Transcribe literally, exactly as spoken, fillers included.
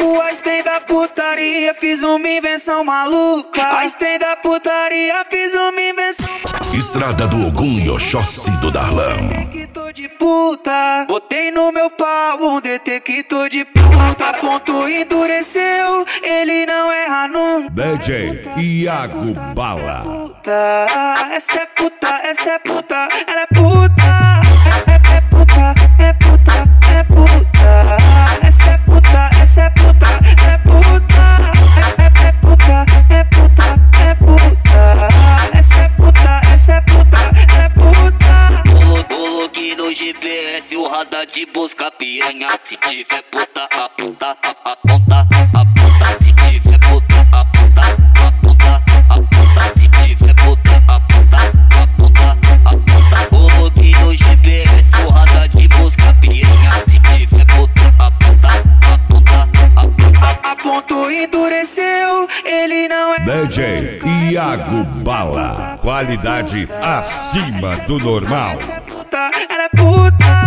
O Einstein da putaria, fiz uma invenção maluca. Einstein da putaria, fiz uma invenção maluca. Estrada do Ogum e Oxóssi do Darlão. Detector de puta, botei no meu pau um detector de puta. Ponto endureceu, ele não erra nunca. D J Iago Bala. Puta, essa é puta, essa é puta, ela é puta. É, é, é puta, é puta, é puta. Essa é puta, essa é puta, ela é puta. É, é, é puta, é puta, é puta. Essa é puta, essa é puta, ela é puta. Coloquei no G P S o radar de busca piranha. Se tiver puta, aponta, aponta, aponta. Se tiver puta, aponta, aponta, aponta. Se tiver puta, aponta, aponta, aponta. Coloquei no G P S o radar de busca piranha. Se tiver puta, aponta, aponta, aponta. A ponto endureceu, ele não é. D J Iago Bala. Qualidade acima do normal. Essa é puta, ela é puta.